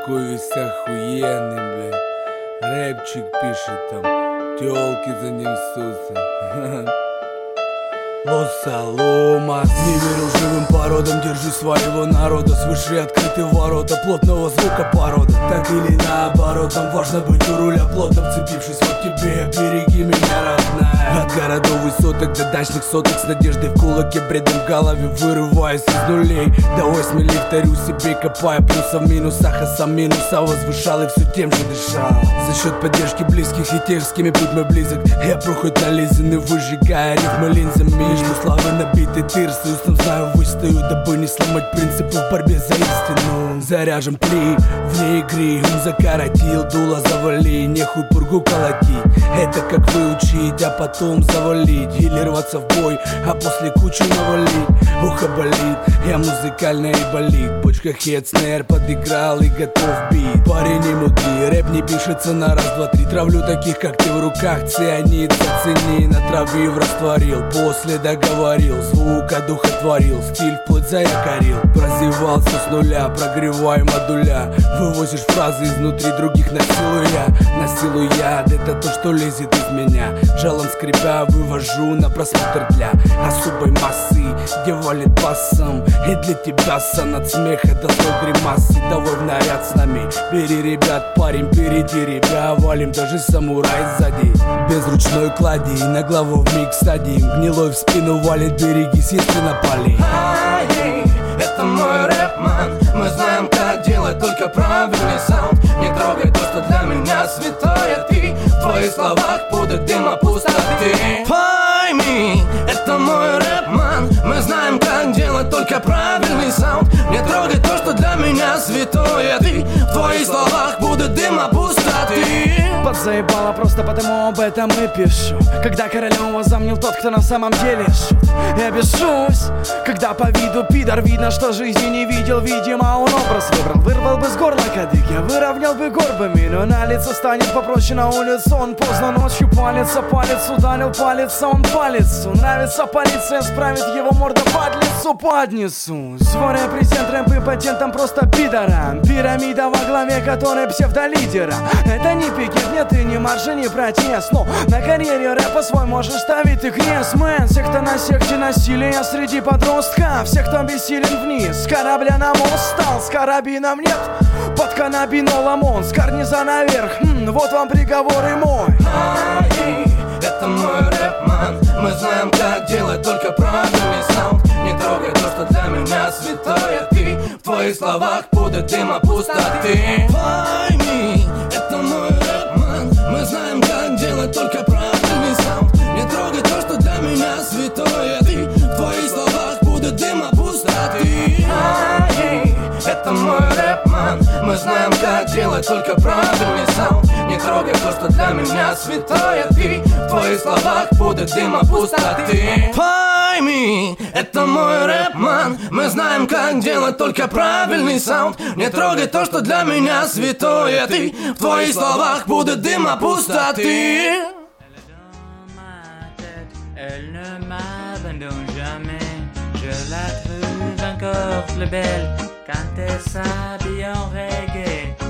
такой весь охуенный, блядь. Рэпчик пишет там, тёлки за ним несутся. Лос-Аломас. Не верил живым породам, держи своего народа. Свыше открыты ворота плотного звука порода. Так или наоборот, нам важно быть у руля плотно вцепившись вот тебе. Береги меня, родная. От городов высоток до дачных соток, с надеждой в кулаке, бредом в голове, вырываясь из нулей до 8 лифтарю себе, копая плюсов в минусах, а сам минуса возвышал и все тем же дышал. За счет поддержки близких и тех, с кем путь мой близок, я прохоть нализанный, выжигая рифмы линзами. Между славы набитый тыр, с Иустом знаю, выстою, дабы не сломать принципы в борьбе за истину. Заряжен пли, вне игры, ум закоротил, дуло завали, нехуй пургу колотить. Это как выучить, а потом завалить. Или рваться в бой, а после кучу навалить. Ухо болит, я музыкальный и болит. Почка хед, снэр подыграл и готов бить. Парень не мудрый, рэп не пишется на раз, два, три. Травлю таких, как ты в руках, цианид зацени. Натравив, растворил, после договорил. Звук одухотворил, стиль вплоть заякорил. Прозевался с нуля, прогревай модуля. Вывозишь фразы изнутри других, насилую яд. Это то, что лезет из меня. Жалом скребя, вывожу на просмотр для особой массы, где валит басом. И для тебя сон от смеха до злой гримасы. Давай в наряд с нами, бери ребят, парень, впереди ребят. Валим даже самурай сзади, без ручной клади, на главу вмиг садим. Гнилой в спину валит, берегись, если напали. Это мой рэп-ман. Мы знаем, как делать только правильный саунд. Не трогай то, что для меня святое. Ты в твоих словах пудр дыма пустоты. Пойми, это мой рэп-ман. Мы знаем, как делать только правильный саунд. Не трогай то, что для меня святое. Ты в твоих словах пудр дыма пустоты. Подзаебало просто потому об этом и пишу. Когда королем возомнил тот, кто на самом деле шут. Я бешусь, когда по виду пидор видно, что жизни не видел. Видимо, он образ выбрал. Вырвал бы с горла кадык, я выровнял бы горбами. Но на лицо станет попроще, на улицу он поздно ночью палец, а палец ударил палец, а он палец. Нравится полиция, справит его морда под лицо, поднесу. Свой репрезент, рэп и патентом просто пидора. Пирамида во главе которой псевдолидера. Это не пикет, нет и не маржа, не протест. Но на карьере рэпа свой можешь ставить ты крест, мэн. Секта на секте насилия среди подростков. Все, кто бессилен вниз, с корабля на мост стал. С карабином нет, под каннабинолом он. С карниза наверх, вот вам приговор и мой. Это мой рэп-ман. Мы знаем, как делать только правильный саунд. Не трогай то, что для меня святое. Ты в твоих словах пудр дыма пустоты. Пойми, это мой рэп-ман. Мы знаем, как делать только правильный саунд. Не трогай то, что для меня святое. Ты в твоих словах пудр дыма пустоты. Это мой рэп-ман. Мы знаем, как делать только правильный саунд. Не трогай то, что для меня святое. Ты в твоих словах пудр дыма пустоты. Пойми, это мой рэп-ман. Мы знаем, как делать только правильный саунд. Не трогай то, что для меня святое. Ты в твоих словах пудр дыма пустоты. Elle ne m'abandonne jamais. Je la trouve encore plus belle quand elle s'habille en reggae.